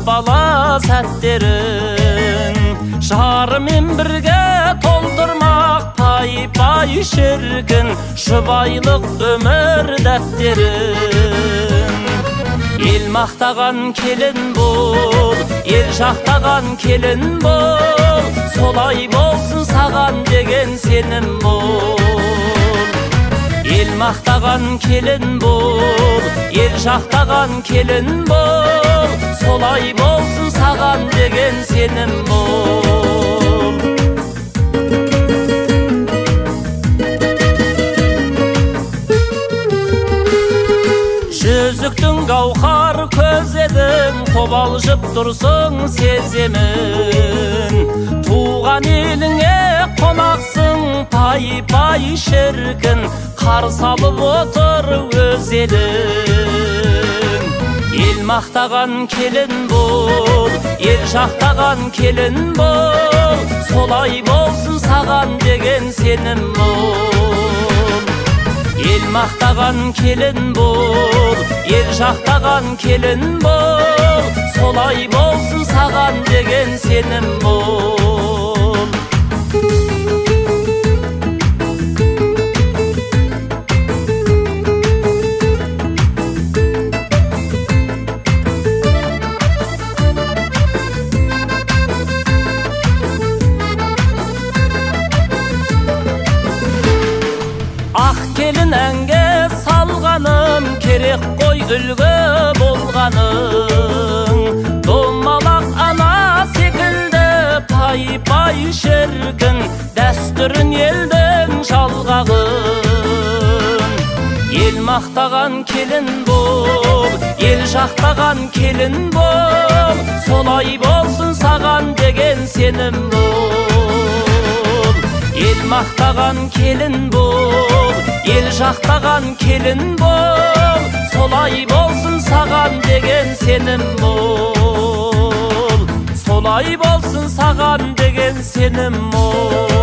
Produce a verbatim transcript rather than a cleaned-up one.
бала сәттерін жарымен бірге толтырмақ пай-пай шіркін жұбайлық өмір дәптерін. Ел мақтаған келін бол, ел жақтаған келін бол, солай болсын саған деген сенім бол. Ел мақтаған келін бол, ел жақтаған келін бол, солай болсын саған деген сенім бол. Жүзіктің гауһар көзедің қобалжып тұрсың сеземін. Туған еліңе қонақсың пай-пай шіркін қарсы алып отыр өз елің. Ел мақтаған келін бол, ел жақтаған келін бол, солай болсын саған деген сенім бол. Ел мақтаған келін бол, ел жақтаған келін бол, солай болсын саған деген сенім бол. Ақ келін әнге салғаным керек қой үлгі болғаның. Домалақ ана секілді пай-пай шіркін дәстүрін елдің жалғағын. Ел мақтаған келін бол, ел жақтаған келін бол, солай болсын саған деген сенім бол. Ел мақтаған келін бол, ел жақтаған келін бол, солай болсын саған деген сенім бол. Солай болсын саған деген сенім бол.